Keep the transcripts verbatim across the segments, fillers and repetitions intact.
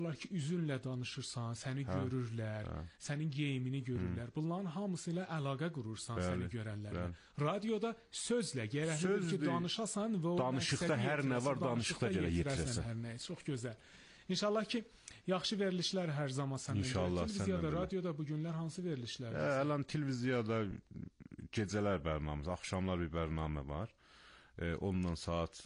Onlar ki, üzünlə danışırsan, səni hə, görürlər, hə. Sənin geyimini görürlər. Hı. Bunların hamısı ilə əlaqə qurursan bəli, səni görənlərlə. Bəli. Radioda sözlə gərəklidir ki, danışasan və o danışıqda hər nə var, danışıqda gələ yetirəsən. Hər nə, çox gözəl. İnşallah ki, yaxşı verilişlər hər zaman səndən gəlir. Televiziyada, radioda bu günlər hansı verilişlər? Hə, ələn televiziyada gecələr bərnaməsi, axşamlar bir bərnamə var. E, ondan saat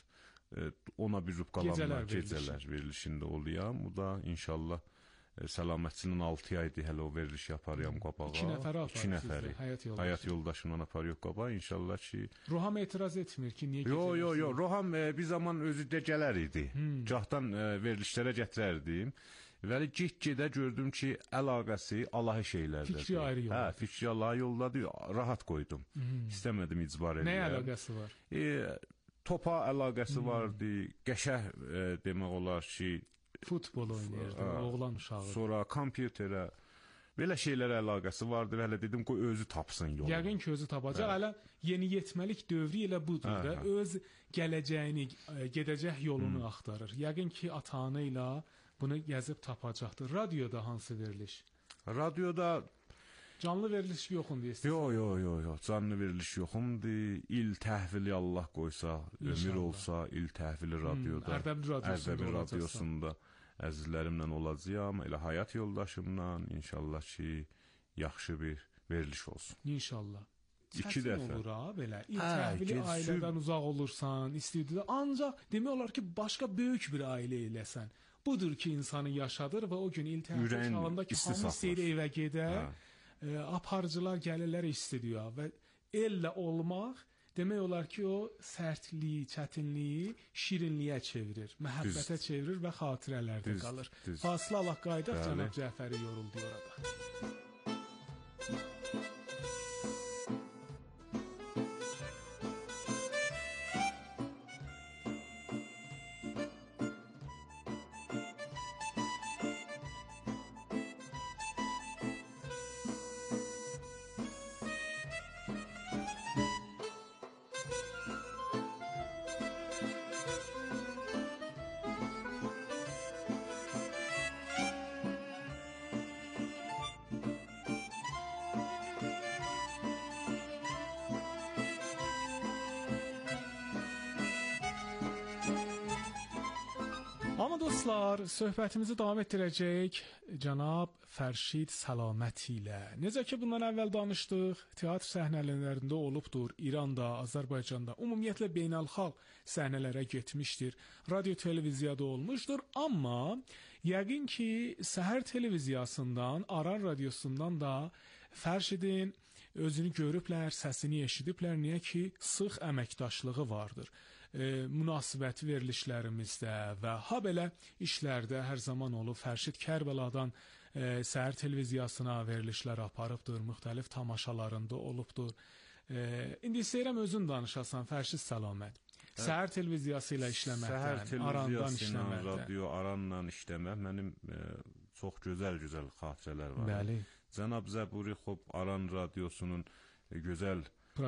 ona bir rubqalanma gecələr verilişində oluyam. Bu da inşallah e, səlamətçinin altı aydır hələ o veriliş yaparıyam qabağa. İki nəfəri aparır İki nəfəri. Həyat yoldaşı. Həyat yoldaşından aparıyor qabağa. İnşallah ki... Roham etiraz etmir ki, niyə gecələr? Yo, yo, yo. Roham e, bir zaman özü də gələr idi. Hmm. Gahdan e, verilişlərə gətirərdim. Vəli get-gedə gördüm ki, əlaqəsi Allahı şeylərdədir. Fikri ayrı yoldadır. Hə, fikri Allahı yoldadır. Rahat qoydum. Hmm. İstəmədim icbar edəyəm. Nə əlaqəsi var? E, topa əlaqəsi hmm. vardı, qəşəh e, demək olar ki... Futbol oynayırdı, ə, oğlan uşağı. Sonra kompüterə, belə şeylərə əlaqəsi vardı və hələ dedim ki, özü tapsın yolunu. Yəqin ki, özü tapacaq, hələ yeni yetməlik dövrü elə budur hə, da, hə. Öz gələcəyini, gedəcək yolunu hmm. axtarır. Yəqin ki, ata-ana ilə bunu gəzib tapacaqdır. Radioda hansı veriliş? Radioda... Canlı veriliş yoxundur istəyirsən? Yox, yox, yox, yo. Canlı veriliş yoxundur. İl təhvili Allah qoysa, İnşallah. Ömür olsa, il təhvili radioda, hmm, Ərdəbil radiosunda, Ərdəbil radiosunda əzizlərimlə olacağam, elə həyat yoldaşımla, inşallah ki, yaxşı bir veriliş olsun. İnşallah. İki dəfə. Olur ha, belə. İl təhvili hə, ailədən uzaq olursan, istəyirdi. Ancaq demək olar ki, başqa böyük bir ailə eləsən. Budur ki, insanı yaşadır və o gün il təhvili çağında ki, hamı seyri evə gedər. Hə. E, aparıcılar gəlirlər istidiya və ellə olmaq demək olar ki, o sərtliyi, çətinliyi şirinliyə çevirir, məhəbbətə düz. Çevirir və xatirələrdə düz, qalır. Düz. Fasilə Allah qaydaq cənab Cəfəri yoruldu orada. Amma dostlar, söhbətimizi davam etdirəcək cənab Fərşid Səlamət ilə. Necə ki, bundan əvvəl danışdıq, teatr səhnələrində olubdur, İranda, Azərbaycanda, ümumiyyətlə beynəlxalq səhnələrə getmişdir, radio televiziyada olmuşdur, amma yəqin ki, Səhər televiziyasından, Aran radiosundan da Fərşidin özünü görüblər, səsini eşidiblər, niyə ki, sıx əməkdaşlığı vardır. E, münasibəti verilişlərimizdə və ha belə işlərdə hər zaman olub. Fərşid Kərbəladan e, Səhər televiziyasına verilişlər aparıbdır, müxtəlif tamaşalarında olubdur. E, indi istəyirəm özün danışasan, Fərşid Səlamət. Səhər televiziyası ilə işləməkdən, Arandan işləməkdən. Radio Aranla işləmək mənim e, çox gözəl-gözəl xatirələr var. Bəli. Cənab Zəburi xop Aran radiosunun e, gözəl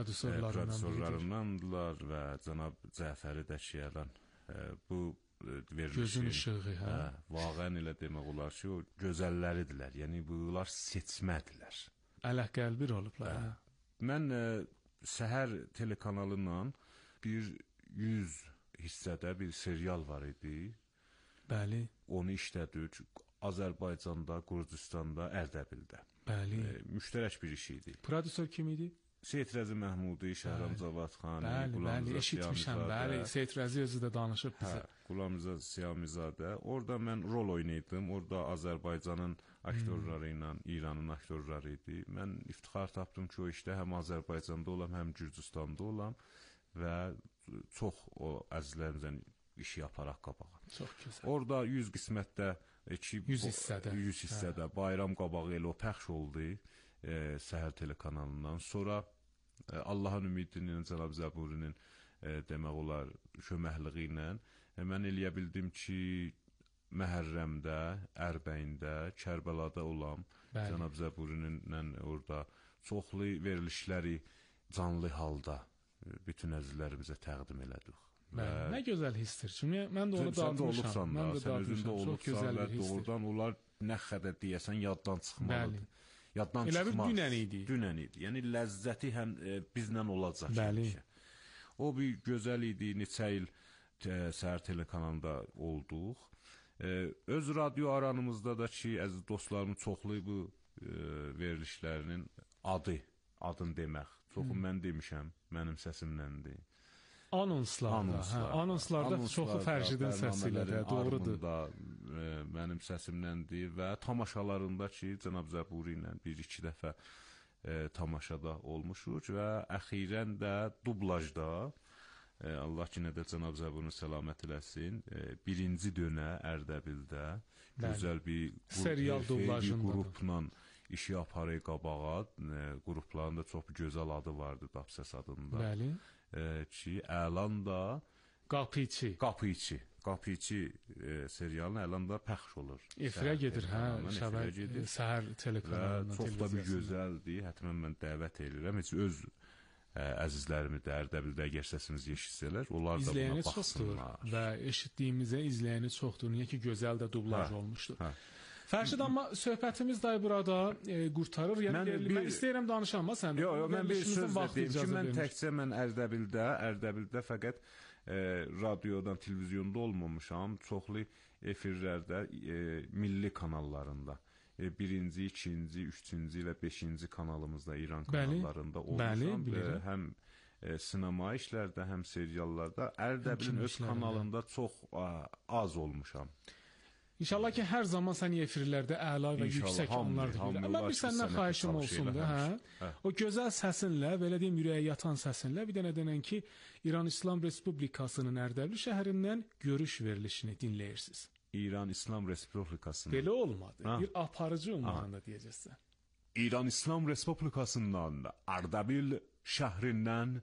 prodüserlarındandılar və cənab Cəfəri Dəşiyəlan e, bu e, verilişi gözün işığı, hə? Hə, vaqən ilə demək olar ki, o gözəlləridirlər. Yəni bunlar seçmədilər. Ələh qəlbir olublar. Hə. Mən e, Səhər telekanalıyla bir yüz hissədə bir serial var idi. Bəli. Onu işlədik Azərbaycanda, Gürcüstanda, Ərdəbildə. Bəli. E, müştərək bir iş idi. Prodüser kim idi? Seyid Rəzi Məhmudi, Şəhram Cavadxani, bəli, bəli, eşitmişəm, bəli, Seyid Rəzi özü də danışıb bizə. Hə, Qulamrza Siyamizadə. Orada mən rol oynayırdım. Orada Azərbaycanın aktyorları ilə İranın aktyorları idi. Mən iftixar tapdım ki, o işdə həm Azərbaycanda olam, həm Gürcüstanda olam və çox o əzizlərimizdən işi yaparaq qabağa. Çox gözəl. Orada yüz qismətdə ki, yüz hissədə, yüz hissədə hə. Bayram qabağı elə o pəxş oldu e, Səhər telekanalından. Sonra e, Allahın ümidinin, Cənab Zəburinin e, demək olar köməkliyi ilə e, mən eləyə bildim ki, Məhərrəmdə, Ərbəyində, Kərbəlada olam. Bəli. Cənab Zəburinin orada çoxlu verilişləri canlı halda bütün əzizlərimizə təqdim elədik. Bəli, nə gözəl hissdir. Çünki mən də onu dadmışam. Mən də sən özündə olubsan və doğrudan onlar nə qədər deyəsən yaddan çıxmalıdır. Bəli. Yaddan elə çıxmaz. Bir dünən idi. Dünən idi. Yəni ləzzəti həm e, bizlə olacaq. Bəli. Həmişə. O bir gözəl idi. Neçə il Səhər telekanalında olduq. E, öz radio aranımızda da ki, əziz dostlarımın çoxlu bu e, verilişlərinin adı, adını demək. Çoxu hmm. mən demişəm, mənim səsimləndir. Anonslarda, Anonslar, hə, anonslarda çoxu Fərşidin səsi ilə də, doğrudur. E, mənim səsimləndir və tamaşalarında ki, Cənab Zəburi ilə bir-iki dəfə e, tamaşada olmuşuq və əxirən də dublajda, e, Allah ki, nə də Cənab Zəburini səlamət eləsin, e, birinci dönə Ərdəbildə gözəl bir serial dublajında qrupla işi aparı qabağa, e, qrupların da çox gözəl adı vardı, Dapsəs adında. Bəli. E, ki, əlan da Qapıçı. Qapıçı. Qapıçı e, serialının əlan da pəxş olur. Efirə gedir, hə, şəbək səhər telekanalında. Çox da bir gözəldir. Həttəmən mən dəvət edirəm. Heç öz ə, əzizlərimi də Ərdəbildə əgər səsinizi eşitsələr, onlar da izləyəni buna baxsınlar. Çoxdur və eşitdiyimizə izləyəni çoxdur. Niyə ki, gözəl də dublaj hə, olmuşdur. Hə. Fərşid, amma söhbətimiz də burada e, qurtarır. Yəni, mən, bir, mən istəyirəm danışam, amma sən yox, yox, mən bir söz deyim ki, mən təkcə mən Ərdəbildə, Ərdəbildə fəqət e, radiodan, televiziyonda olmamışam, çoxlu efirlərdə, e, milli kanallarında. E, birinci, ikinci, üçüncü və beşinci kanalımızda, İran kanallarında olmuşam. Bəli, e, həm e, sinema işlərdə, həm seriallarda. Ərdəbilin öz kanalında çox a, az olmuşam. İnşallah ki, hər zaman sən efirlərdə əla və yüksək anlar dilir. Amma bir səndən xahişim olsun da, hə? Hə. O gözəl səsinlə, belə deyim, ürəyə yatan səsinlə, bir dənə denən ki, İran İslam Respublikasının Ərdəbil şəhərindən görüş verilişini dinləyirsiniz. İran İslam Respublikasının. Belə olmadı. Ha. Bir aparıcı olmağında deyəcəksən. İran İslam Respublikasından Ərdəbil şəhərindən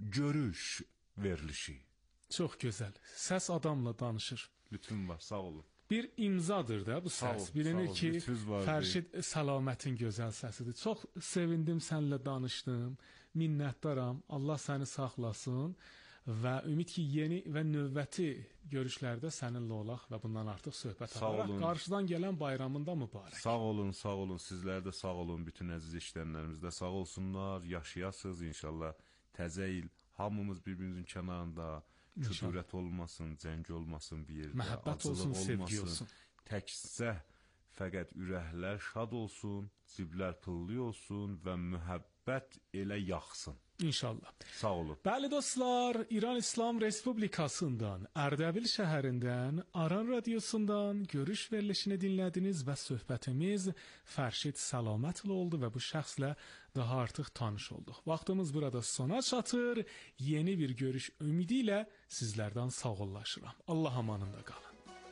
görüş verilişi. Çox gözəl. Səs adamla danışır. Lütfün var, sağ olun. Bir imzadır da bu səs. Ol, Bilinir ki, Fərşid Səlamətin gözəl səsidir. Çox sevindim səninlə danışdım. Minnətdaram. Allah səni saxlasın və ümid ki, yeni və növbəti görüşlərdə səninlə olaq və bundan artıq söhbət alaraq. Qarşıdan gələn bayramında mübarək. Sağ olun, sağ olun. Sizlər də sağ olun. Bütün əziz işləyənlərimiz də sağ olsunlar. Yaşayasınız inşallah. Təzə il hamımız bir-birimizin kənarında. Küdurət olmasın, cəng olmasın bir yerdə, məhəbbət olsun, sevgi olsun. Təkcə fəqət ürəklər şad olsun, ciblər pıllı olsun və mühəbbət elə yaxsın. İnşallah. Sağ olun. Bəli dostlar, İran İslam Respublikasından, Ərdəbil şəhərindən, Aran radiosundan görüş verilişini dinlədiniz və söhbətimiz Fərşid Səlamətli oldu və bu şəxslə daha artıq tanış olduq. Vaxtımız burada sona çatır. Yeni bir görüş ümidi ilə sizlərdən sağollaşıram. Allah amanında qalın.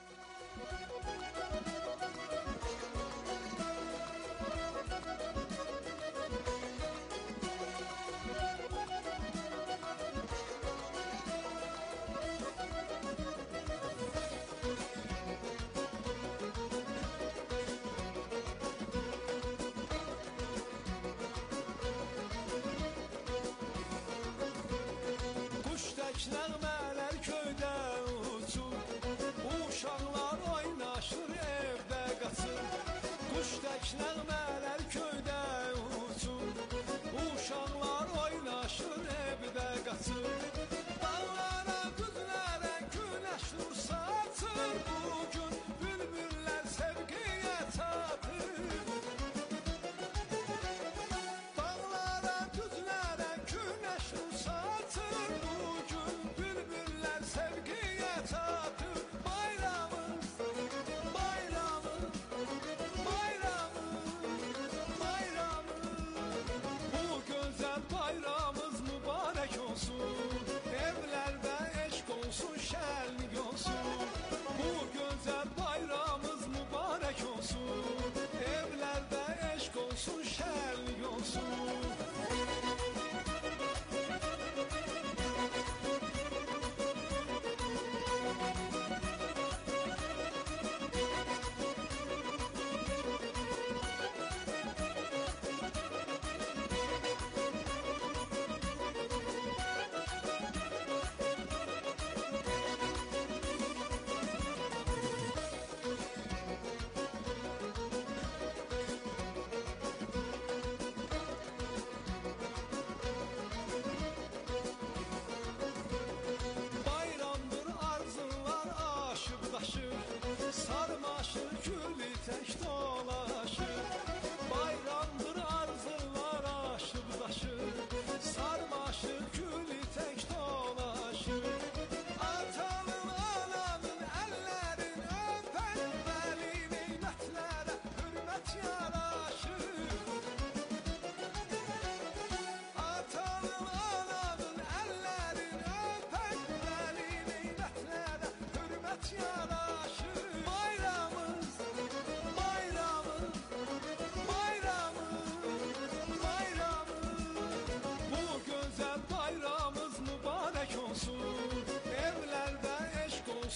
Nəğmələr köydə uçur, uşaqlar oynaşır, evdə qaçır. Quş tək nəğmələr köydə uçur, uşaqlar oynaşır, evdə qaçır. Dağlara, düzlərə günəş nur saçır, bugün bülbüllər sevgiyə çatır. Dağlara, düzlərə günəş nur saçır, bayramız mübarək olsun.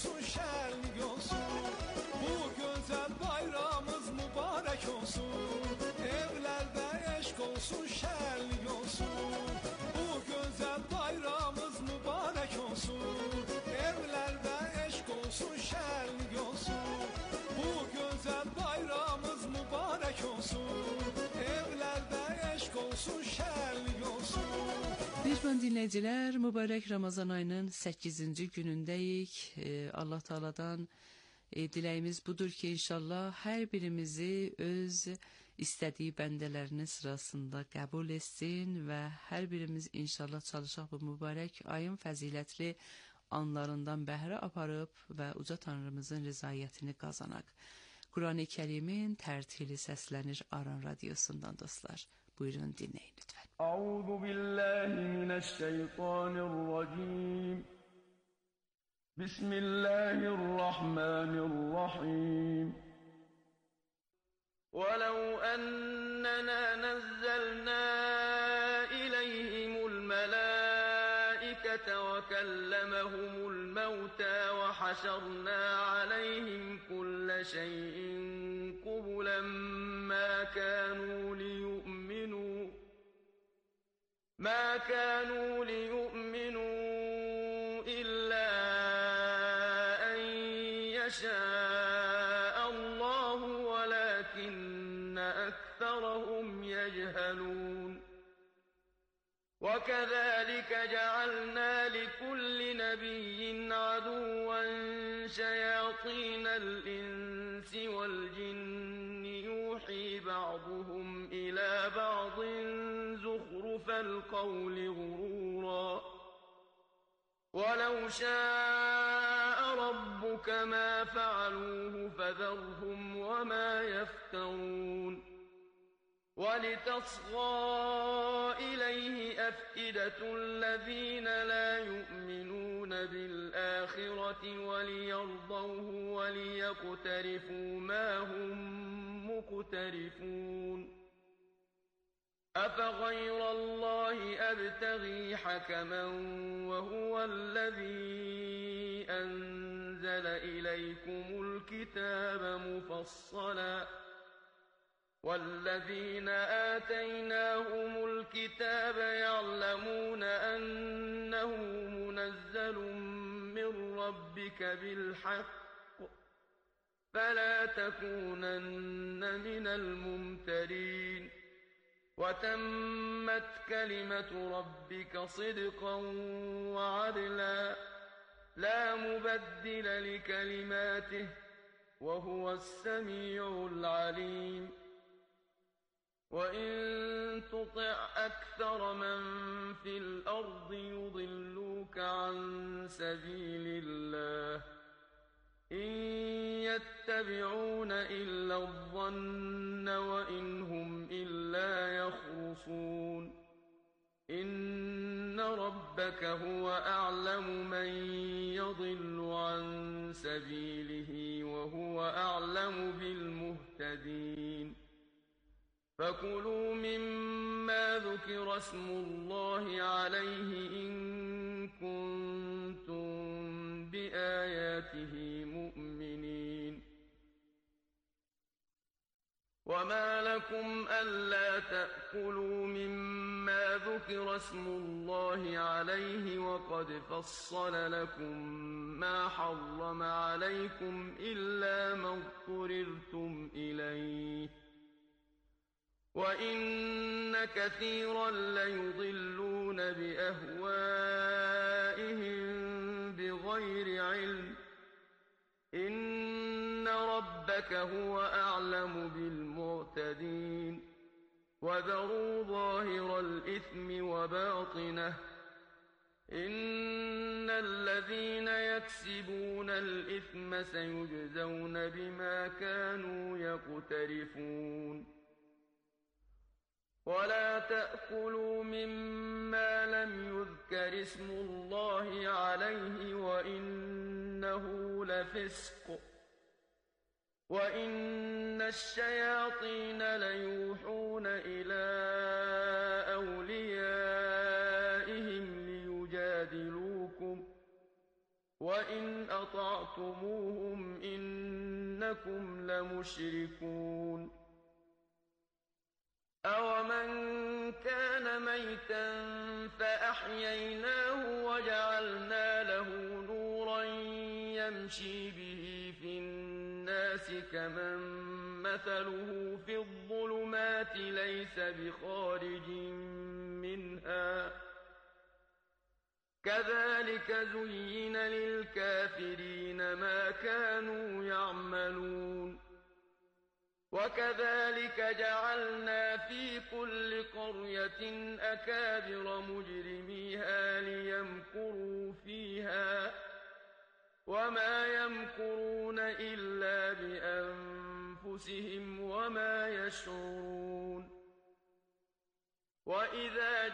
olsun, şenlik olsun. Bu güzel bayramımız mübarek olsun. Evlerde eşk olsun, şenlik olsun. Bu güzel bayramımız mübarek olsun. Evlerde eşk olsun, şenlik olsun. Bu güzel bayramımız mübarek olsun. Evlerde eşk olsun, şenlik olsun. Mehriban dinləyicilər, mübarək Ramazan ayının səkkizinci günündəyik. Ee, Allah Taala'dan e, diləyimiz budur ki, inşallah hər birimizi öz istədiyi bəndələrinin sırasında qəbul etsin və hər birimiz inşallah çalışaq bu mübarək ayın fəzilətli anlarından bəhrə aparıb və uca Tanrımızın rızayətini qazanaq. Quran-ı Kərimin tərtili səslənir Aran Radiosundan dostlar. Buyurun dinləyin lütfen. Euzu billahi mineşşeytanirracim. Bismillahirrahmanirrahim. وَلَوْ أَنَّنَا نَزَّلْنَا إِلَيْهِمُ الْمَلَائِكَةَ وَكَلَّمَهُمُ الْمَوْتَى وَحَشَرْنَا عَلَيْهِمْ كُلَّ شَيْءٍ قُبُلًا مَا كَانُوا لِيُؤْمِنُوا ما كانوا ليؤمنوا إلا أن يشاء الله ولكن أكثرهم يجهلون وكذلك جعلنا لكل نبي عدوا شياطين الإنس والجن يوحي بعضهم إلى بعض زخرف القول غرورا ولو شاء ربك ما فعلوه فذرهم وما يفترون ولتصغى إليه أفئدة الذين لا يؤمنون بالآخرة وليرضوه وليقترفوا ما هم مقترفون أفغير الله أبتغي حكما وهو الذي أنزل إليكم الكتاب مفصلا والذين آتيناهم الكتاب يعلمون أنه منزل من ربك بالحق فلا تكونن من الممترين وتمت كلمة ربك صدقا وعدلا لا مبدل لكلماته وهو السميع العليم وإن تطع أكثر من في الأرض يضلوك عن سبيل الله إن يتبعون إلا الظن وإن هم إلا يخرصون إن ربك هو أعلم من يضل عن سبيله وهو أعلم بالمهتدين فكلوا مما ذكر اسم الله عليه إن كنتم بآياته مؤمنين وما لكم ألا تأكلوا مما ذكر اسم الله عليه وقد فصل لكم ما حرم عليكم إلا ما اضطررتم إليه وإن كثيرا ليضلون بأهوائهم بغير علم إن ربك هو أعلم بالمعتدين وذروا ظاهر الإثم وباطنه إن الذين يكسبون الإثم سيجزون بما كانوا يقترفون ولا تأكلوا مما لم يذكر اسم الله عليه وإنه لفسق وإن الشياطين ليوحون إلى أوليائهم ليجادلوكم وإن أطعتموهم إنكم لمشركون أومن كان ميتا فأحييناه وجعلنا له نورا يمشي به في الناس كمن مثله في الظلمات ليس بخارج منها كذلك زين للكافرين ما كانوا يعملون وكذلك جعلنا في كل قرية أكابر مجرميها ليمكروا فيها وما يمكرون إلا بأنفسهم وما يشعرون وإذا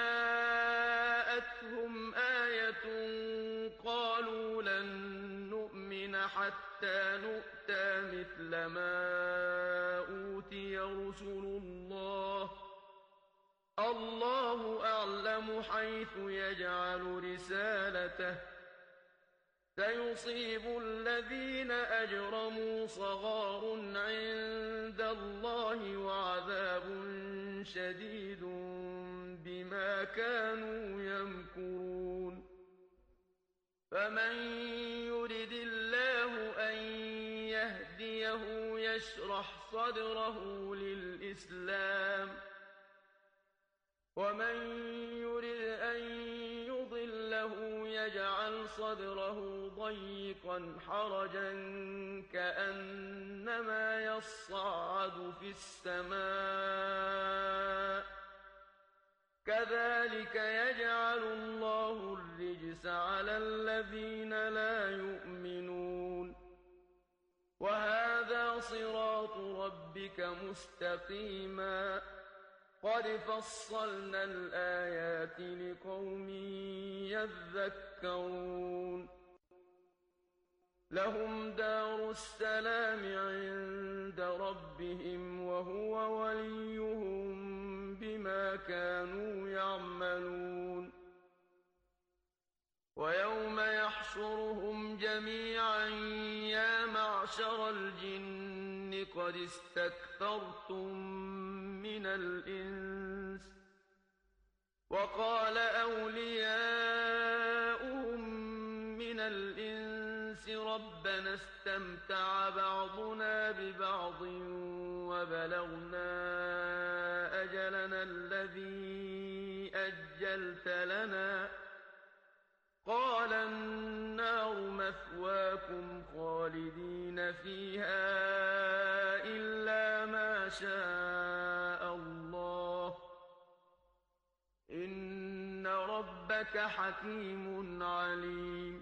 جاءتهم آية قالوا لن نؤمن حتى نؤتى مثل ما أوتي رسل الله الله أعلم حيث يجعل رسالته سيصيب الذين أجرموا صغار عند الله وعذاب شديد بما كانوا يمكرون فمن يرد الله أن يهديه يشرح صدره للإسلام ومن يرد أن يضله يجعل صدره ضيقا حرجا كأنما يصعد في السماء كذلك يجعل الله الرجس على الذين لا يؤمنون وهذا صراط ربك مستقيما قد فصلنا الآيات لقوم يذكرون لهم دار السلام عند ربهم وهو وليهم بما كانوا يعملون ويوم يحشرهم جميعا يا معشر الجن قد استكثرتم من الإنس وقال أولياؤهم من الإنس ربنا استمتع بعضنا ببعض وبلغنا أجلنا الذي أجلت لنا قال النار مثواكم خالدين فيها إلا ما شاء الله إن ربك حكيم عليم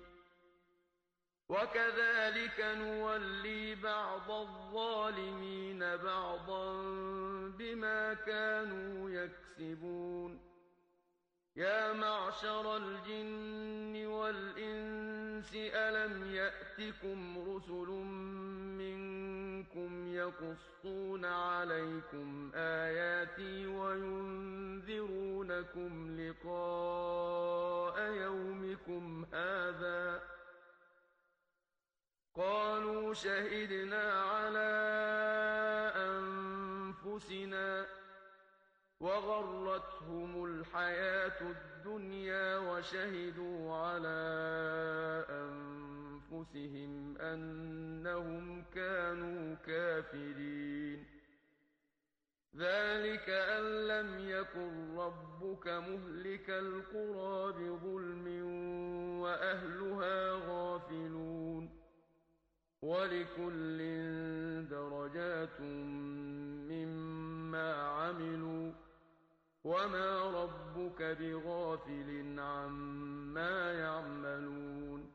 وكذلك نولي بعض الظالمين بعضا بما كانوا يكسبون يا معشر الجن والإنس ألم يأتكم رسل منكم يقصون عليكم آياتي وينذرونكم لقاء يومكم هذا قالوا شهدنا على أنفسنا وغرتهم الحياة الدنيا وشهدوا على أنفسهم أنهم كانوا كافرين ذلك أن لم يكن ربك مهلك القرى بظلم وأهلها غافلون ولكل درجات مما عملوا وما ربك بغافل عما يعملون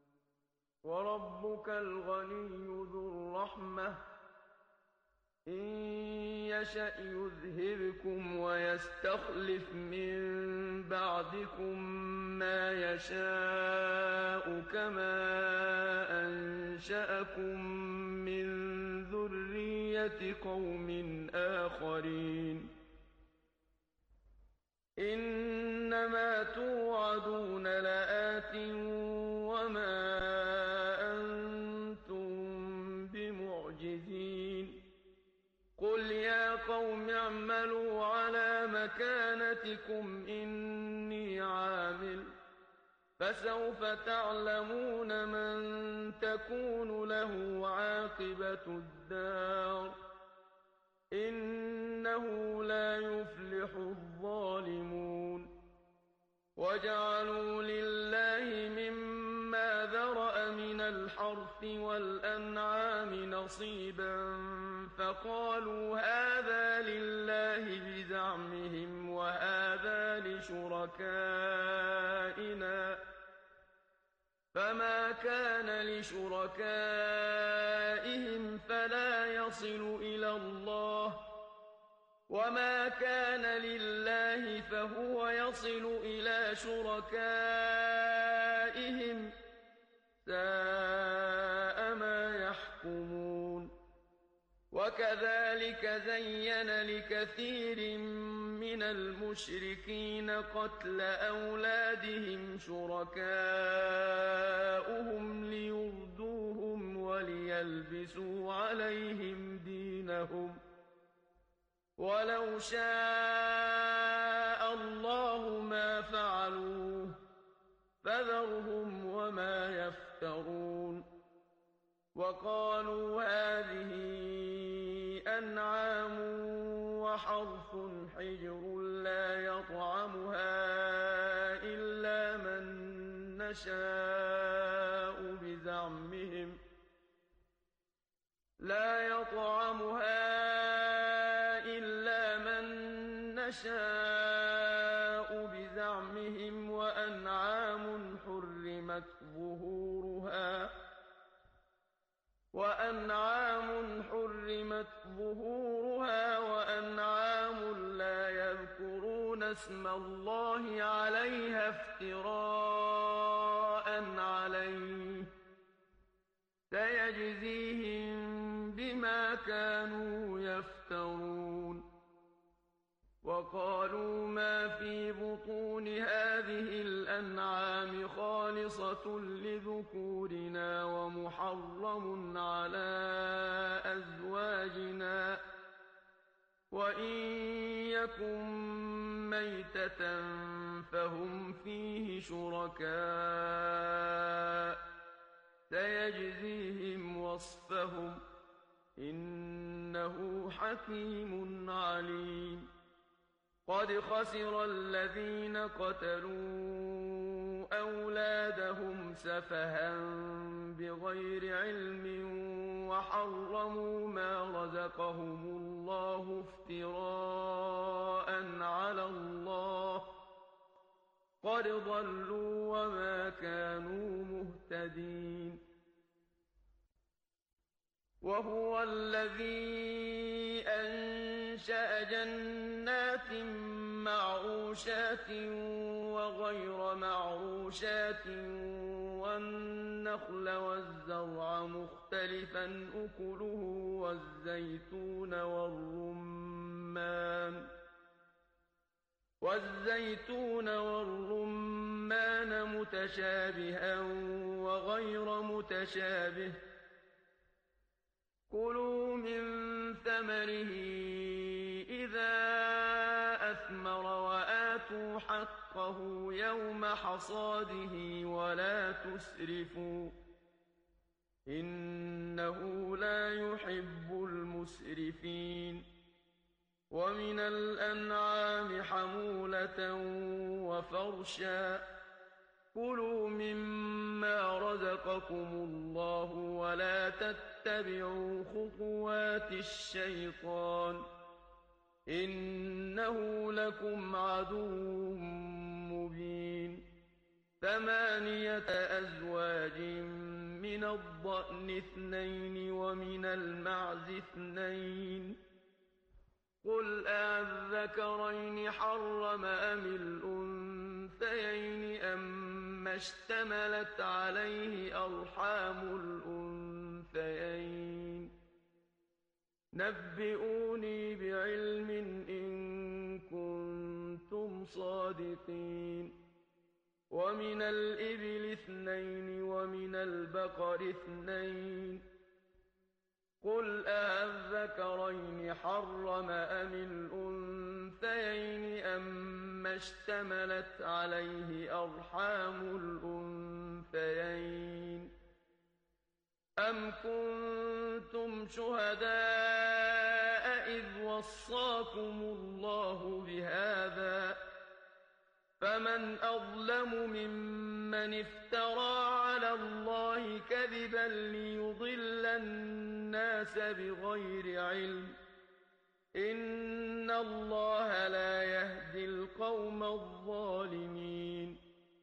وربك الغني ذو الرحمة إن يشأ يذهبكم ويستخلف من بعدكم ما يشاء كما أنشأكم من ذرية قوم آخرين إنما توعدون لآت وما قوم اعملوا على مكانتكم إني عامل فسوف تعلمون من تكون له عاقبة الدار إنه لا يفلح الظالمون وجعلوا لله مما ذرأ من الحرث والأنعام نصيبا فقالوا هذا لله بزعمهم وهذا لشركائنا فما كان لشركائهم فلا يصل إلى الله وما كان لله فهو يصل إلى شركائهم ساء ما يحكمون وكذلك زين لكثير من المشركين قتل أولادهم شركاؤهم ليردوهم وليلبسوا عليهم دينهم ولو شاء الله ما فعلوه فذرهم وما يفترون وقالوا هذه أنعام وحرث حجر لا يطعمها إلا من نشاء بزعمهم لا يطعمها إلا من نشاء بزعمهم وأنعام حرمت ظهورها وأنعام حرمت ظهورها وأنعام لا يذكرون اسم الله عليها افتراء عليه سيجزيهم بما كانوا يفترون وقالوا ما في بطون هذه الأنعام خالصة لذكورنا ومحرم على أزواجنا وإن يكن ميتة فهم فيه شركاء سيجزيهم وصفهم إنه حكيم عليم قد خسر الذين قتلوا أولادهم سفها بغير علم وحرموا ما رزقهم الله افتراء على الله قد ضلوا وما كانوا مهتدين وهو الذي أنشأ جنات معروشات وغير معروشات والنخل والزرع مختلفا أكله والزيتون والرمان والزيتون والرمان متشابها وغير متشابه كلوا من ثمره إذا أثمر وآتوا حقه يوم حصاده ولا تسرفوا إنه لا يحب المسرفين ومن الأنعام حمولة وفرشا كلوا مما رزقكم الله ولا تتبعوا خطوات الشيطان إنه لكم عدو مبين ثمانية أزواج من الضأن اثنين ومن المعز اثنين قل أذكرين حرم أم الأنثيين أما اشتملت عليه أرحام الأنثيين نبئوني بعلم إن كنتم صادقين ومن الإبل اثنين ومن البقر اثنين قل أَذَكَرَيْنِ حَرَّمَ أَمِ الْأُنثَيَيْنِ أَمَّا اشْتَمَلَتْ عَلَيْهِ أَرْحَامُ الْأُنثَيَيْنِ أَمْ كُنتُمْ شُهَدَاءَ إِذْ وَصَّاكُمُ اللَّهُ بِهَٰذَا ۚ فَمَنْ أَظْلَمُ مِمَّنِ افْتَرَىٰ عَلَى اللَّهِ كَذِبًا لِّيُضِلَّ النَّاسَ بِغَيْرِ عِلْمٍ ۗ إِنَّ اللَّهَ لَا يَهْدِي الْقَوْمَ الظَّالِمِينَ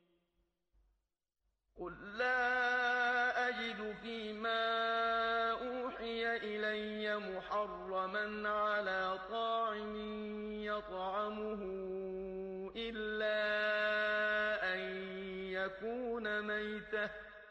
قُل لَّا أَجِدُ فِيمَا أُوحِيَ إِلَيَّ مُحَرَّمًا عَلَىٰ طَاعِمٍ يَطْعَمُهُ إِلَّا أَن يَكُونَ مَيْتَةً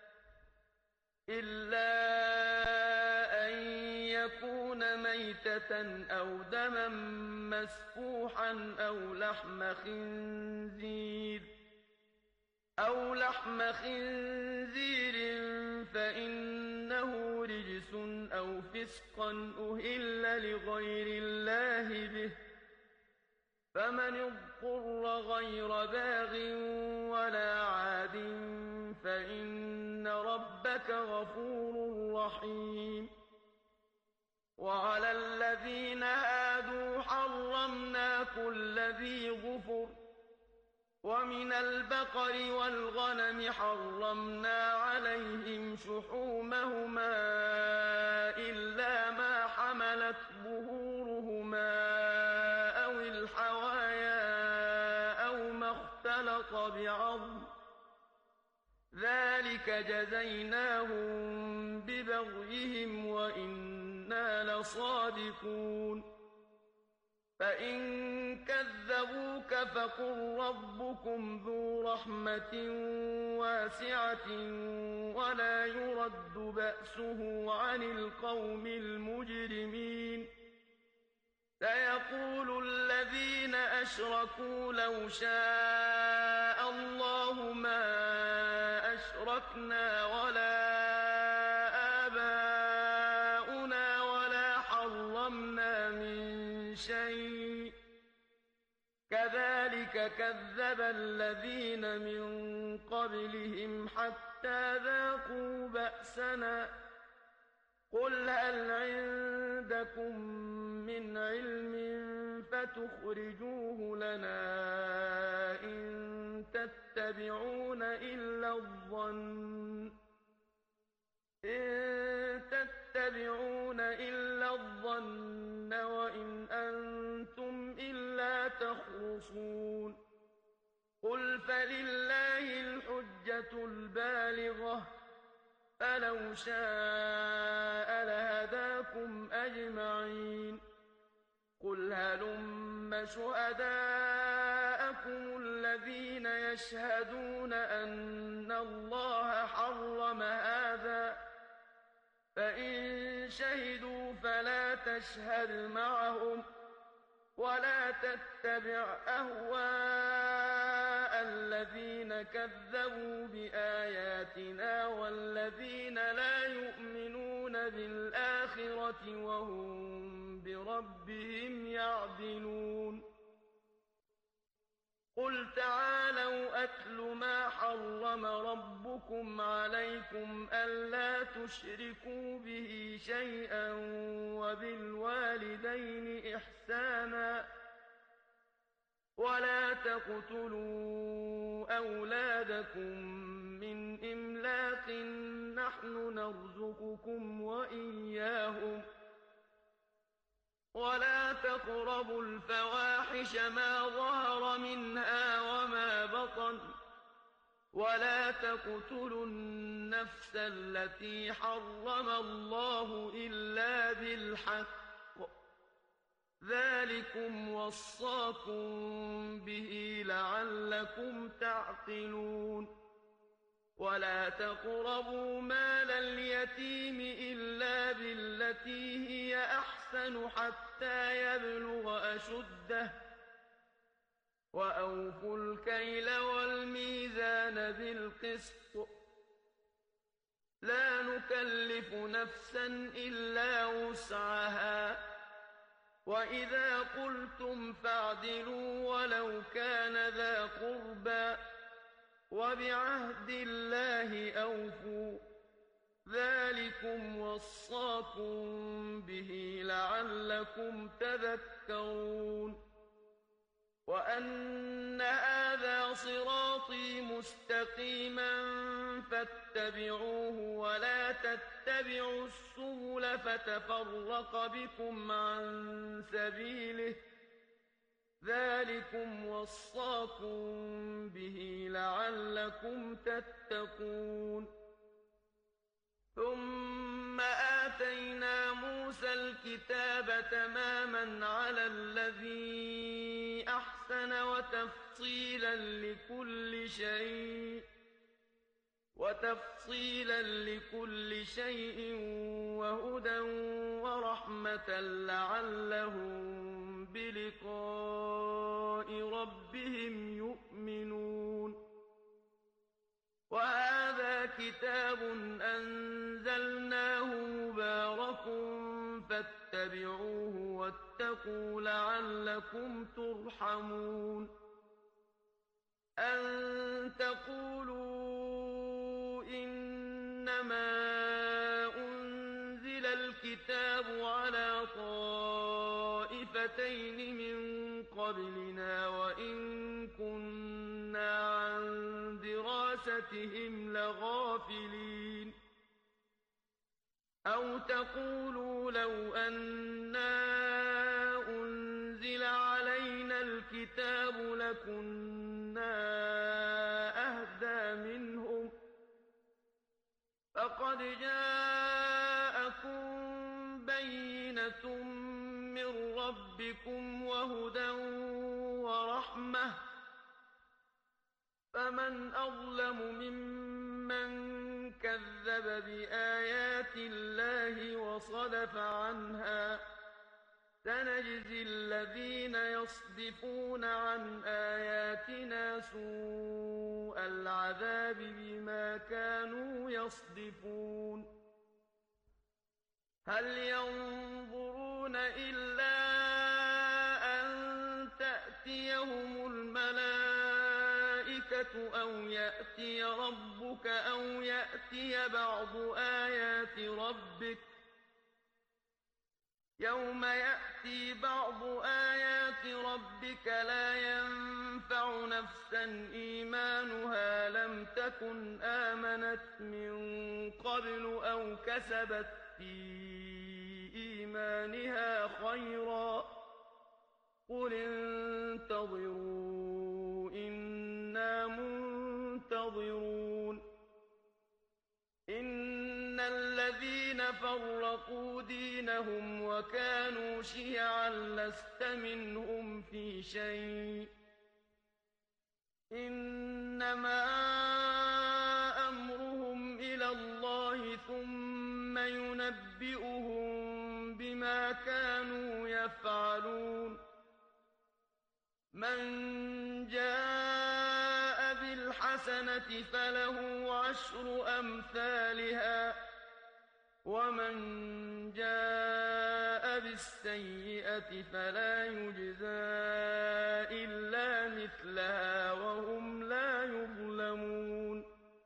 إِلَّا أَن يَكُونَ مَيْتَةً أَوْ دَمًا مَّسْفُوحًا أَوْ لَحْمَ خِنزِيرٍ أَوْ لَحْمَ خِنزِيرٍ فَإِنَّهُ رِجْسٌ أَوْ فِسْقًا أُهِلَّ لِغَيْرِ اللَّهِ بِهِ ۚ فَمَنِ اضْطُرَّ غَيْرَ بَاغٍ وَلَا عَادٍ فَإِنَّ رَبَّكَ غَفُورٌ رَّحِيمٌ وَعَلَى الَّذِينَ هَادُوا حَرَّمْنَا كُلَّ ذِي ظُفُرٍ ۖ وَمِنَ الْبَقَرِ وَالْغَنَمِ حَرَّمْنَا عَلَيْهِمْ شُحُومَهُمَا إِلَّا مَا حَمَلَتْ ظُهُورُهُمَا أَوِ الْحَوَايَا أَوْ مَا اخْتَلَطَ بِعَظْمٍ ۚ ذَٰلِكَ جَزَيْنَاهُم بِبَغْيِهِمْ وَإِنَّا لَصَادِقُونَ فَإِن كَذَّبُوكَ فَقُل رَّبُّكُمْ ذُو رَحْمَةٍ وَاسِعَةٍ وَلَا يُرَدُّ بَأْسُهُ عَنِ الْقَوْمِ الْمُجْرِمِينَ سَيَقُولُ الَّذِينَ أَشْرَكُوا لَوْ شَاءَ اللَّهُ مَا أَشْرَكْنَا وَلَا آبَاؤُنَا وَلَا حَرَّمْنَا مِن شَيْءٍ ۚ كَذَٰلِكَ كَذَّبَ الَّذِينَ مِن قَبْلِهِمْ حَتَّىٰ ذَاقُوا بَأْسَنَا ۗ قُلْ هَلْ عِندَكُم مِّنْ عِلْمٍ فَتُخْرِجُوهُ لَنَا ۖ إِن تَتَّبِعُونَ إِلَّا الظَّنَّ وَإِنْ أَنتُمْ إِلَّا تَخْرُصُونَ قُلْ فَلِلَّهِ الْحُجَّةُ الْبَالِغَةُ ۖ فَلَوْ شَاءَ لَهَدَاكُمْ أَجْمَعِينَ قُلْ هَلُمَّ شُهَدَاءَكُمُ الَّذِينَ يَشْهَدُونَ أَنَّ اللَّهَ حَرَّمَ هَٰذَا ۖ فَإِن شَهِدُوا فَلَا تَشْهَدْ مَعَهُمْ ۚ وَلَا تَتَّبِعْ أَهْوَاءَ الَّذِينَ كَذَّبُوا بِآيَاتِنَا وَالَّذِينَ لَا يُؤْمِنُونَ بِالْآخِرَةِ وَهُم بِرَبِّهِمْ يَعْدِلُونَ قُلْ تَعَالَوْا أَتْلُ مَا حَرَّمَ رَبُّكُمْ عَلَيْكُمْ أَلَّا تُشْرِكُوا بِهِ شَيْئًا وَبِالْوَالِدَيْنِ إِحْسَانًا ۖ وَلَا تَقْتُلُوا أَوْلَادَكُم مِّنْ إِمْلَاقٍ ۖ نَّحْنُ نَرْزُقُكُمْ وَإِيَّاهُمْ ۖ وَلَا تَقْرَبُوا الْفَوَاحِشَ مَا ظَهَرَ مِنْهَا وَمَا بَطَنَ ۖ وَلَا تَقْتُلُوا النَّفْسَ الَّتِي حَرَّمَ اللَّهُ إِلَّا بِالْحَقِّ ۚ ذَٰلِكُمْ وَصَّاكُم بِهِ لَعَلَّكُمْ تَعْقِلُونَ وَلَا تَقْرَبُوا مَالَ الْيَتِيمِ إِلَّا بِالَّتِي هِيَ أَحْسَنُ حَتَّىٰ يَبْلُغَ أَشُدَّهُ ۖ وَأَوْفُوا الْكَيْلَ وَالْمِيزَانَ بِالْقِسْطِ ۖ لا نكلف نفسا إلا وسعها وإذا قلتم فاعدلوا ولو كان ذا قربى وبعهد الله أوفوا ذلكم وصاكم به لعلكم تذكرون وأن هذا صراطي مستقيما فاتبعوه ولا تتبعوا السبل فتفرق بكم عن سبيله ذلكم وصاكم به لعلكم تتقون ثم آتينا موسى الكتاب تماما على الذي أحسن وتفصيلا لكل شيء وتفصيلا لكل شيء وهدى ورحمة لعلهم بلقاء ربهم يؤمنون وهذا كتاب أنزلناه مبارك فاتبعوه واتقوا لعلكم ترحمون أن تقولوا إنما أنزل الكتاب على طائفتين من قبلنا وإن كنا عن دراستهم لغافلين أو تقولوا لو أنا أنزل علينا الكتاب لكنا أهدى منهم فقد جاءكم بينة من ربكم وهدى ورحمة فمن أظلم ممن كذب بآيات الله وصدف عنها سنجزي الذين يصدفون عن آياتنا سوء العذاب بما كانوا يصدفون هل ينظرون إلا أن تأتيهم الملائكة أو يأتي ربك أو يأتي بعض آيات ربك يوم يأتي بعض آيات ربك لا ينفع نفسا إيمانها لم تكن آمنت من قبل أو كسبت في إيمانها خيرا قل انتظروا إنا منتظرون إن الذين فرقوا دينهم وكانوا شيعا لست منهم في شيء إنما أمرهم إلى الله ثم ينبئهم بما كانوا يفعلون من جاء بالحسنة فله عشر أمثالها ومن جاء بالسيئة فلا يجزى إلا مثلها وهم لا يظلمون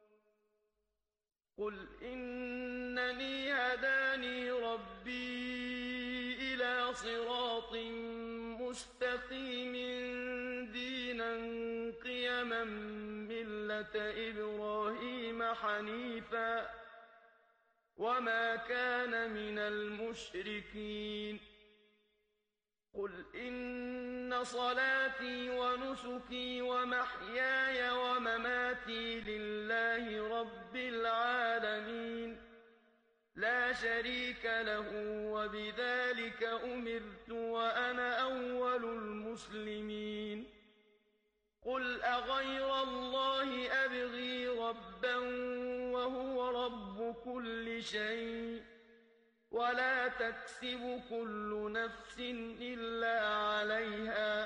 قل إنني هداني ربي إلى صراط مستقيم دينا قيما ملة إبراهيم حنيفا وما كان من المشركين قل إن صلاتي ونسكي ومحياي ومماتي لله رب العالمين لا شريك له وبذلك أمرت وأنا أول المسلمين قل أغير الله أبغي ربا وهو رب كل شيء ولا تكسب كل نفس إلا عليها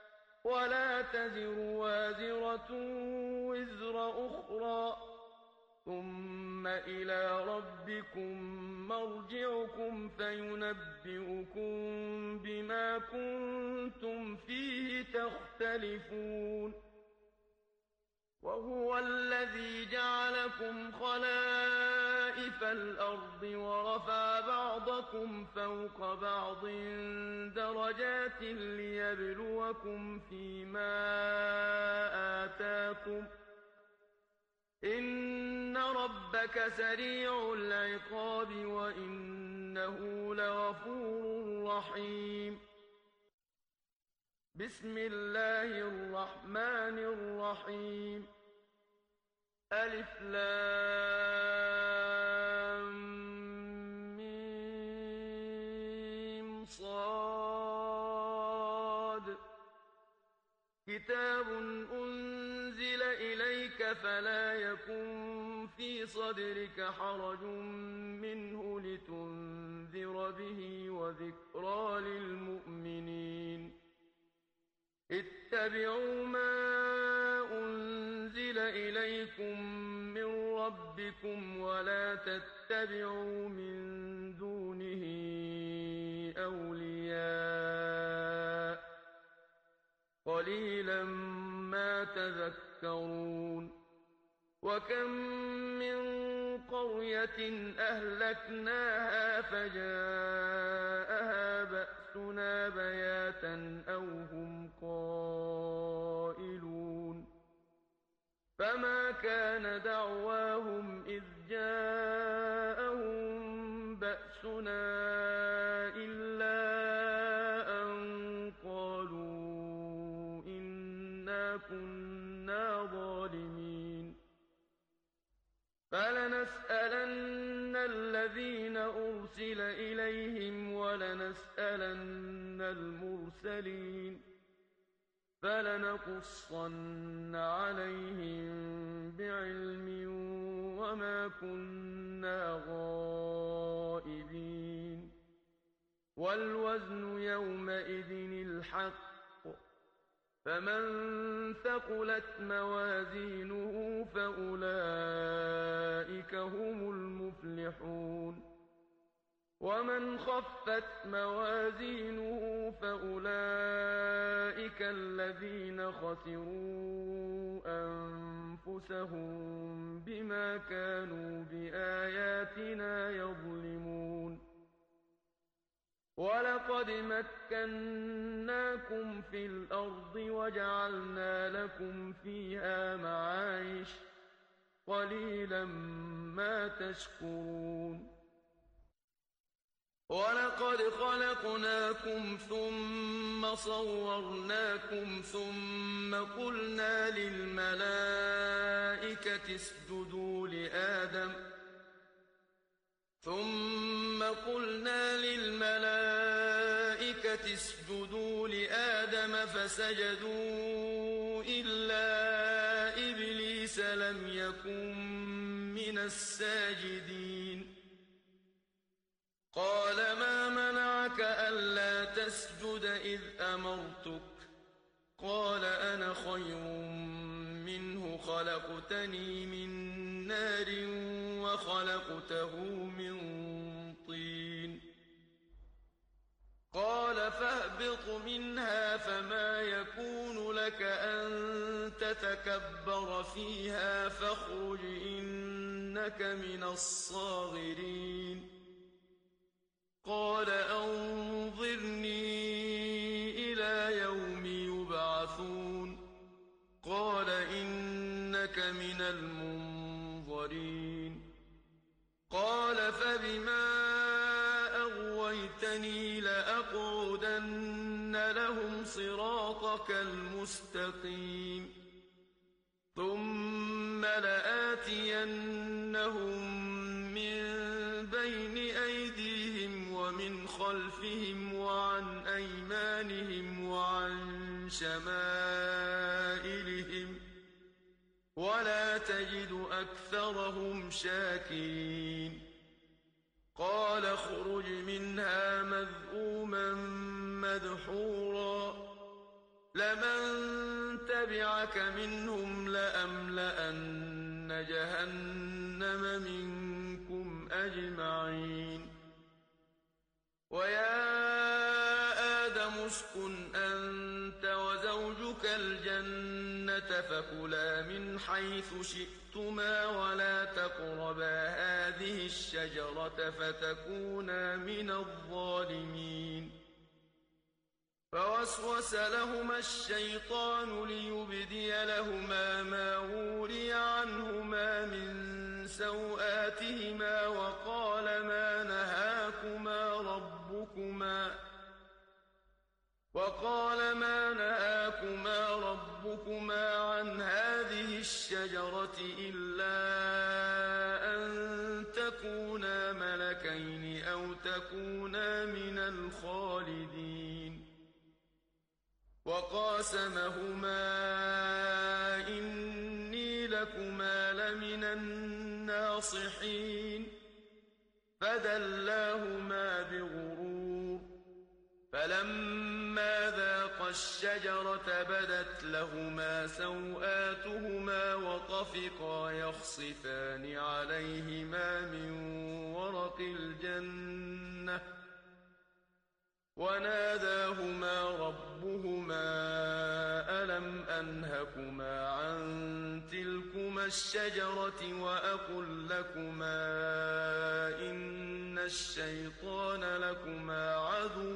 ولا تزر وازرة وزر أخرى ثم إلى ربكم مرجعكم فينبئكم بما كنتم فيه تختلفون وهو الذي جعلكم خلائف الأرض ورفع بعضكم فوق بعض درجات ليبلوكم فيما آتاكم إن ربك سريع العقاب وإنه لغفور رحيم بسم الله الرحمن الرحيم ألف لام ميم صاد كتاب أنزل إليك فلا يكن في صدرك حرج منه لتنذر به وذكرى للمؤمنين اتبعوا ما أنزل إليكم من ربكم ولا تتبعوا من دونه أولياء قليلا ما تذكرون وكم من قرية أهلكناها فجاءها بأسنا بياتا أو هم قائلون فما كان دعواهم إذ جاءهم بأسنا إلا أن قالوا إنا كنا ظالمين فلنسألن الذين أرسل إليهم ولنسألن المرسلين فلنقصن عليهم بعلم وما كنا غائبين والوزن يومئذ الحق فمن ثقلت موازينه فأولئك هم المفلحون ومن خفت موازينه فأولئك الذين خسروا أنفسهم بما كانوا بآياتنا يظلمون ولقد مكناكم في الأرض وجعلنا لكم فيها معايش قليلا ما تشكرون ولقد خلقناكم ثم صورناكم ثم قلنا للملائكة اسجدوا لآدم ثم قلنا للملائكة اسجدوا لآدم فسجدوا إلا إبليس لم يكن من الساجدين قال ما منعك ألا تسجد إذ أمرتك قال أنا خير منه خلقتني من نار وخلقته من طين قال فاهبط منها فما يكون لك أن تتكبر فيها فاخرج إنك من الصاغرين قال أنظرني إلى يوم يبعثون قال إنك من المنظرين قال فبما أغويتني لأقعدن لهم صراطك المستقيم ثم لآتينهم من بين أيديهم ومن خلفهم وعن أيمانهم وعن شمائلهم ولا تجد أكثرهم شاكرين قال اخرج منها مذءوما مدحورا لمن تبعك منهم لأملأن جهنم منكم أجمعين ويا آدم اسكن أنت وزوجك الجنة فكلا من حيث شئتما ولا تقربا هذه الشجرة فتكونا من الظالمين فوسوس لهما الشيطان ليبدي لهما ما وري عنهما من سوآتهما وقال ما نهاكما ربكما وقال ما نهاكما ربكما عن هذه الشجرة إلا أن تكونا ملكين أو تكونا من الخالدين وقاسمهما إني لكما لمن الناصحين فدلاهما بغرور فلما ذاقا الشجرة بدت لهما سوآتهما وطفقا يخصفان عليهما من ورق الجنة وناداهما ربهما ألم أنهكما عن تلكما الشجرة وأقل لكما إن الشيطان لكما عدو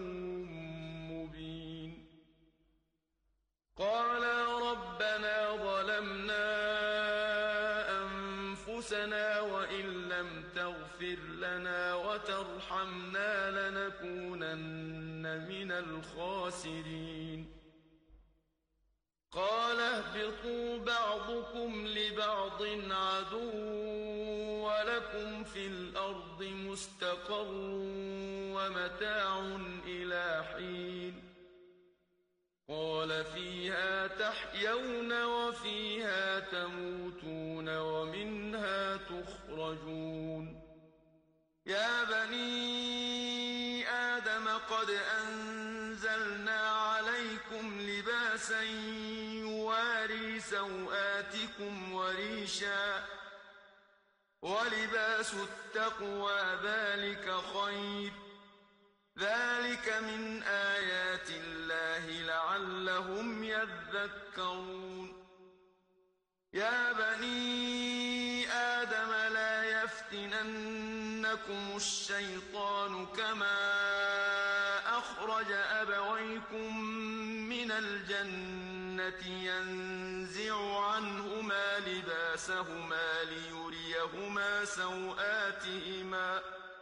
مبين قالا ربنا ظلمنا أنفسنا وإن لم تغفر لنا وترحمنا لنكونن من الخاسرين قال اهبطوا بعضكم لبعض عدو ولكم في الأرض مستقر ومتاع إلى حين قال فيها تحيون وفيها تموتون ومنها تخرجون يا بني آدم قد أنزلنا عليكم لباسا يواري سوآتكم وريشا ولباس التقوى ذلك خير ذلك من آيات الله لعلهم يذكرون يا بني آدم لا يفتننكم الشيطان كما أخرج أبويكم من الجنة ينزع عنهما لباسهما ليريهما سوآتهما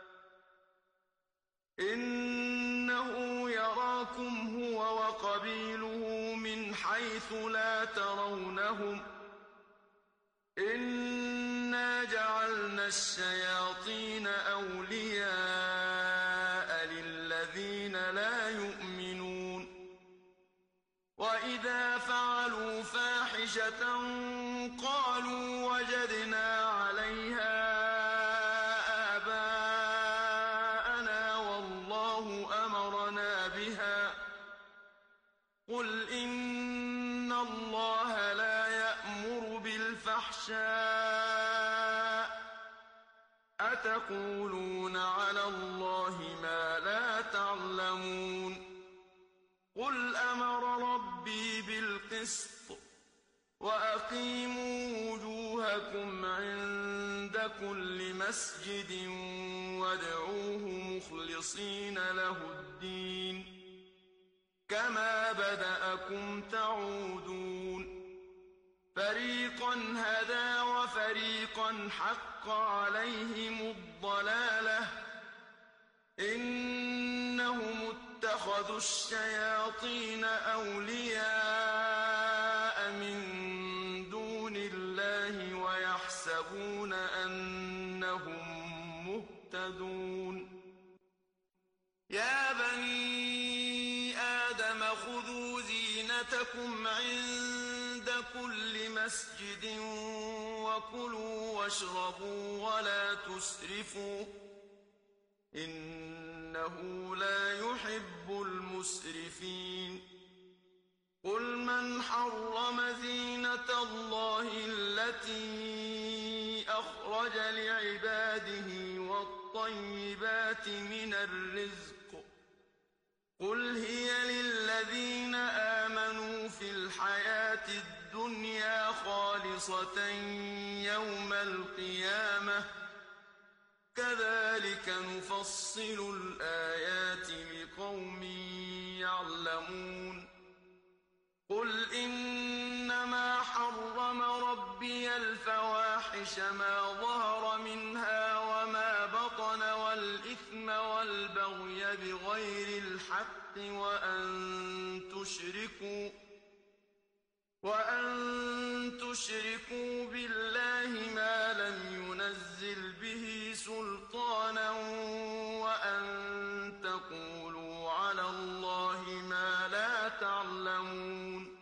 إنه يراكم هو وقبيله من حيث لا ترونهم إنا جعلنا الشياطين أولياء للذين لا يؤمنون وإذا فعلوا فاحشة قالوا وجدنا عليها قل إن الله لا يأمر بالفحشاء أتقولون على الله ما لا تعلمون قل أمر ربي بالقسط وأقيموا وجوهكم عند كل مسجد وادعوه مخلصين له الدين كما بدأكم تعودون فريقا هدى وفريقا حق عليهم الضلالة إنهم اتخذوا الشياطين أولياء من دون الله ويحسبون أنهم مهتدون يا بني آدم خذوا زينتكم عند كل مسجد وكلوا واشربوا ولا تسرفوا إنه لا يحب المسرفين قل من حرم زينة الله التي أخرج لعباده والطيبات من الرزق قل هي للذين آمنوا في الحياة الدنيا خالصة يوم القيامة كذلك نفصل الآيات لقوم يعلمون قل إنما حرم ربي الفواحش ما ظهر منها وما بطن والإثم والبغي بغير الحق وأن تشركوا وأن تشركوا بالله ما لم ينزل به سلطانا وأن تقولوا على الله ما لا تعلمون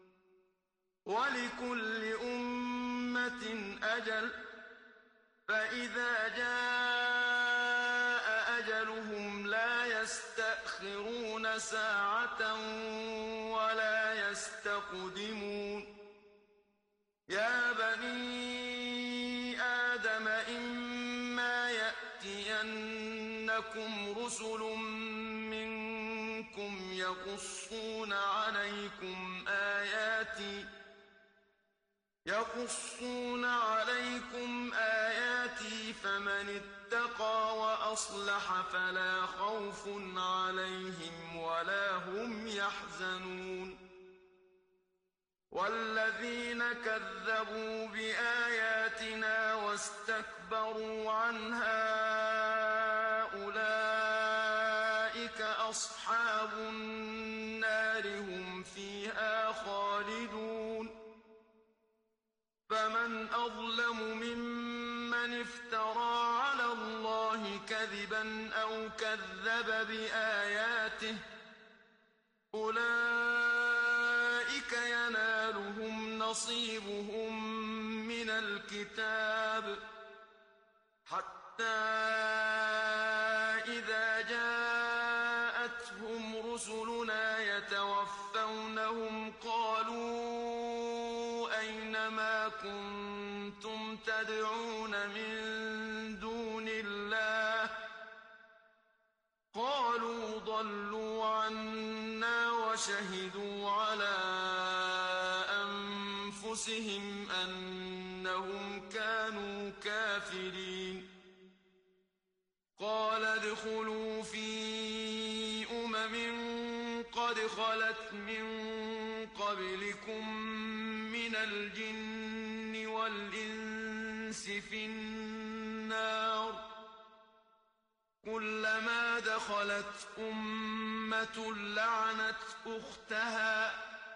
ولكل أمة أجل فإذا جاء أجلهم لا يستأخرون ساعة ولا يستقدمون يا بني آدم إما يأتينكم رسل منكم يقصون عليكم آياتي يقصون عليكم آياتي فمن اتقى وأصلح فلا خوف عليهم ولا هم يحزنون والذين كذبوا بآياتنا واستكبروا عنها أولئك أصحاب النار هم فيها خالدون فمن أظلم ممن افترى على الله كذبا أو كذب بآياته أولئك ينالهم نصيبهم من الكتاب حتى إذا جاءتهم رسلنا يتوفونهم قالوا أين ما كنتم تدعون من دون الله قالوا ضلوا عنا وشهدوا على أنفسهم أنهم كانوا كافرين قال ادخلوا في أمم قد خلت من قبلكم من الجن والإنس في النار كلما دخلت أمة لعنت أختها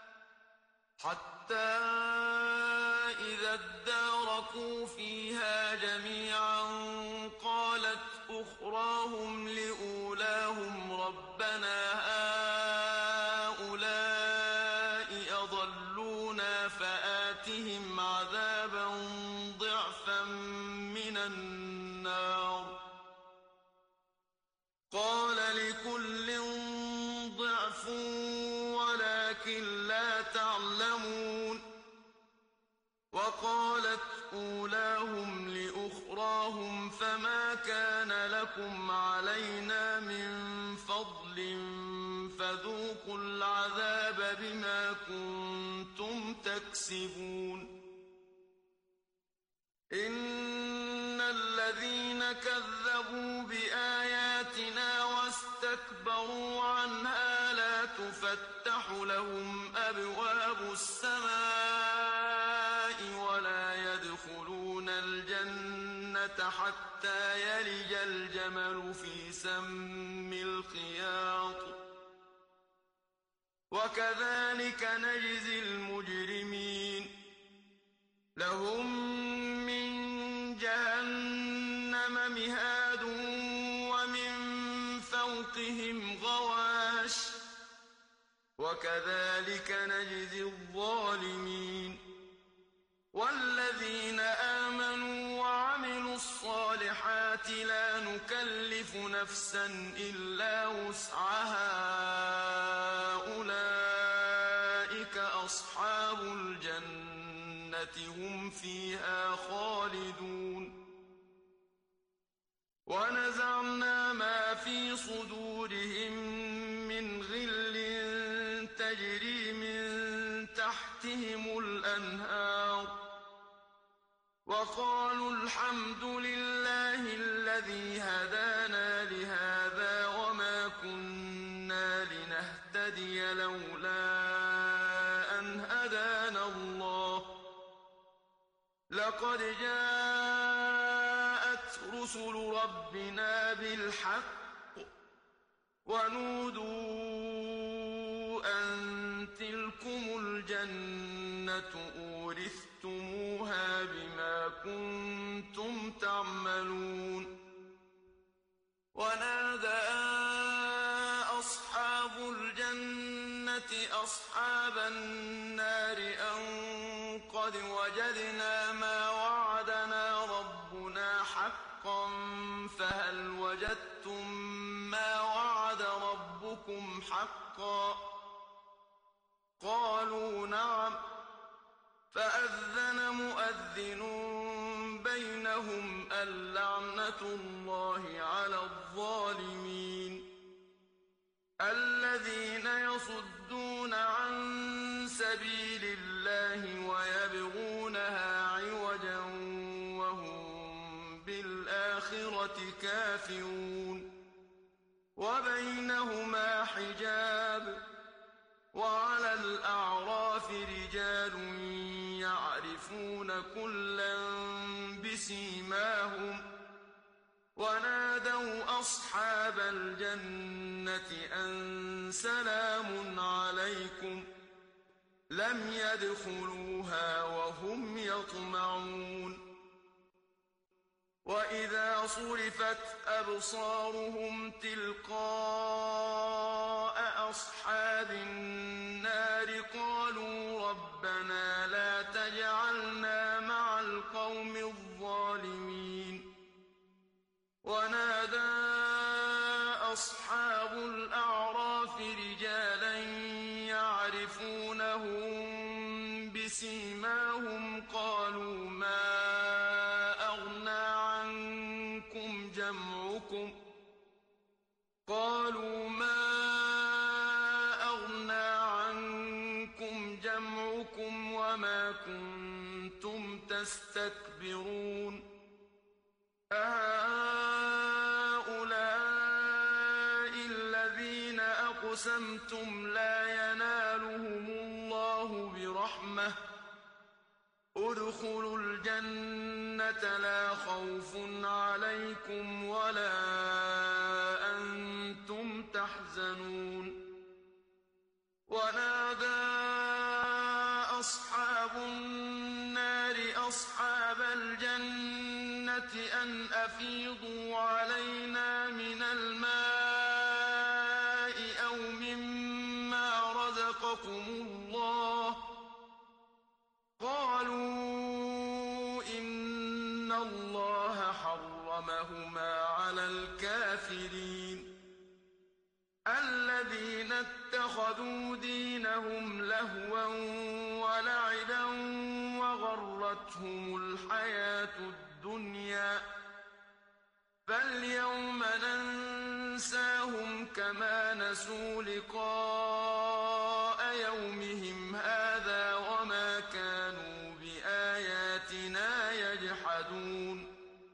حتى إذا اداركوا فيها جميعا قالت أخراهم لأولاهم ربنا هؤلاء أضلونا فآتهم عذابا ضعفا من النار قال لكل ضعف ولكن لا تعلمون وقالت أولاهم لأخراهم فما كان لكم علينا من فضل فذوقوا العذاب بما كنتم تكسبون إن الذين كذبوا بآياتنا واستكبروا عنها لا تفتح لهم أبواب السماء ولا يدخلون الجنة حتى يلج الجمل في سم الخياط وكذلك نجزي المجرمين لهم من جهنم مهاد ومن فوقهم غواش وكذلك نجزي الظالمين والذين آمنوا وعملوا الصالحات لا نكلف نفسا إلا وسعها أولئك أصحاب الجنة الجنة هم فيها خالدون ونزعنا ما في صدورهم من غل تجري من تحتهم الأنهار وقالوا الحمد لله الذي هدانا لهذا وما كنا لنهتدي لولا أن هدانا الله لقد جاءت رسل ربنا بالحق ونودوا أن تلكم الجنة أورثتموها بما كنتم تعملون ونادى أصحاب الجنة أصحاب النار أن قد وجدنا ما وعدنا ربنا حقا فهل وجدتم ما وعد ربكم حقا قالوا نعم فأذن مؤذن بينهم اللعنة الله على الظالمين الذين يصدون عن سبيل الله ويبغونها عوجا وهم بالآخرة كافرون وبينهما حجاب وعلى الأعراف رجال يعرفون كلا بسيماهم ونادوا أصحاب الجنة أن سلام عليكم لم يدخلوها وهم يطمعون وإذا صرفت أبصارهم تلقاء أصحاب النار قالوا ربنا لا تجعلنا مع القوم الظالمين ونادى أصحاب الأعراف رجالا يعرفونهم بسيماهم قالوا ما أغنى عنكم جمعكم قالوا ما أغنى عنكم جمعكم وما كنتم تستكبرون أهؤلاء الذين أقسمتم لا ينالهم الله برحمة ادخلوا الجنة لا خوف عليكم ولا أنتم تحزنون ونادى أصحاب النار أصحاب الجنة أن أفيضوا علينا من الماء أو مما رزقكم الله قالوا إن الله حرمهما على الكافرين الذين اتخذوا دينهم لهوا ولعبا وغرتهم الحياة الدنيا فاليوم ننساهم كما نسوا لقاء يومهم هذا وما كانوا بآياتنا يجحدون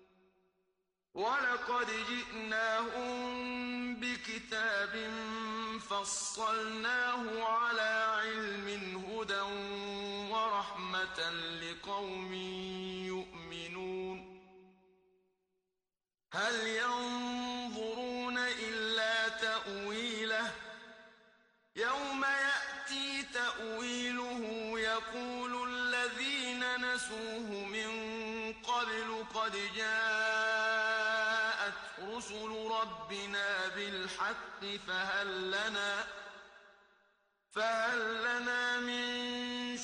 ولقد جئناهم بكتاب فصلناه على علم هدى ورحمة لقوم يؤمنون هل ينظرون إلا تأويله يوم يأتي تأويله يقول الذين نسوه من قبل قد جاءت رسل ربنا بالحق فهل لنا فهل لنا من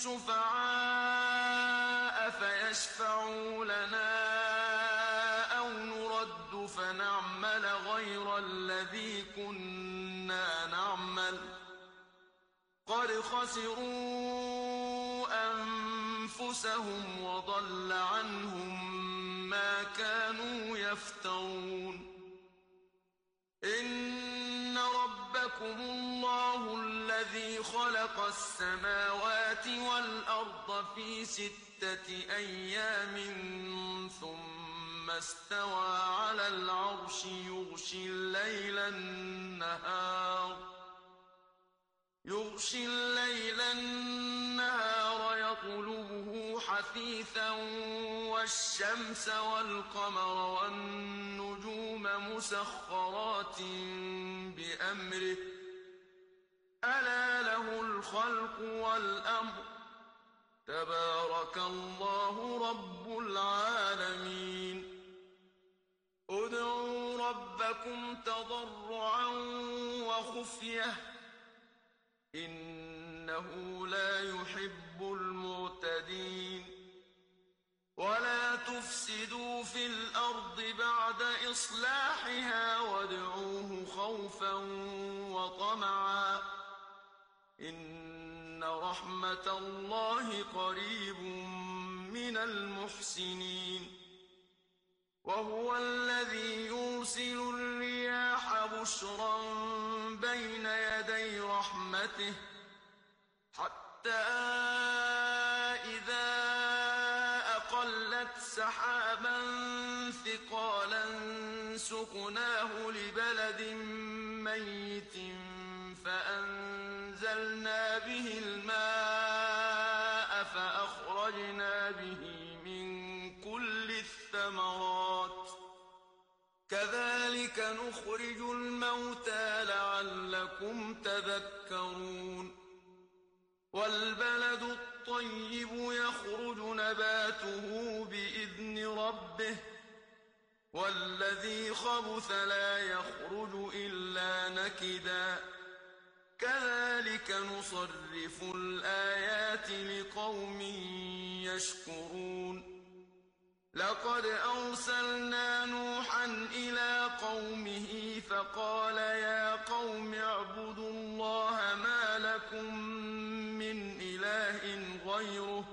شفعاء فيشفعوا لنا أو نرد فنعمل غير الذي كنا نعمل قد خسروا أنفسهم أنفسهم وضل عنهم ما كانوا يفترون إن ربكم الله الذي خلق السماوات والأرض في ستة أيام ثم استوى على العرش يغشي الليل النهار يغشي الليل النهار يطلبه حثيثا والشمس والقمر والنجوم مسخرات بأمره ألا له الخلق والأمر تبارك الله رب العالمين ادعوا ربكم تضرعا وخفية إنه لا يحب المعتدين ولا تفسدوا في الأرض بعد إصلاحها وادعوه خوفا وطمعا إن رحمة الله قريب من المحسنين وهو الذي يرسل الرياح بشرا بين يدي رحمته حتى إذا أقلت سحابا ثقالا سقناه لبلد ميت فأنزلنا به الماء فأخرجنا به من كل الثمرات كذلك نخرج الموتى لعلكم تذكرون والبلد الطيب يخرج نباته بإذن ربه والذي خبث لا يخرج إلا نكدا كذلك نصرف الآيات لقوم يشكرون لقد أرسلنا نوحا إلى قومه فقال يا قوم اعبدوا الله ما لكم من إله غيره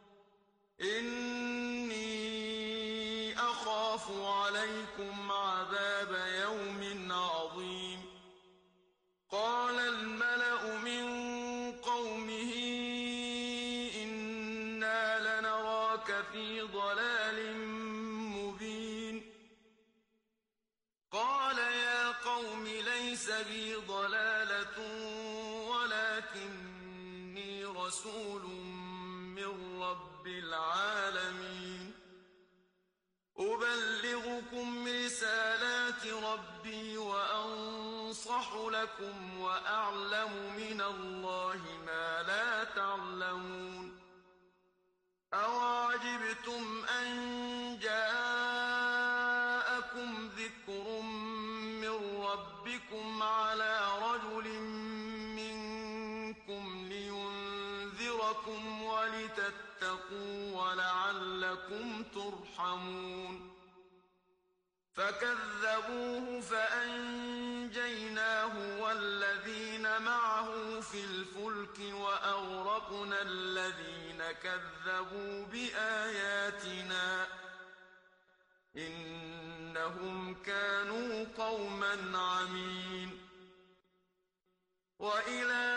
إني أخاف عليكم عذاب يوم عظيم قال الملأ من قومه إنا لنراك في ضلال مبين قال يا قوم ليس بي ضلالة ولكني رسول من رب العالمين أبلغكم رسالات ربي وأنصح لكم وأعلم من الله ما لا تعلمون أوعجبتم أن جاءكم ذكر من ربكم على رجل منكم لينذركم ولتتقوا ولعلكم ترحمون فكذبوه فأنجيناه والذين معه في الفلك وأغرقنا الذين كذبوا بآياتنا إنهم كانوا قوما عمين وإلى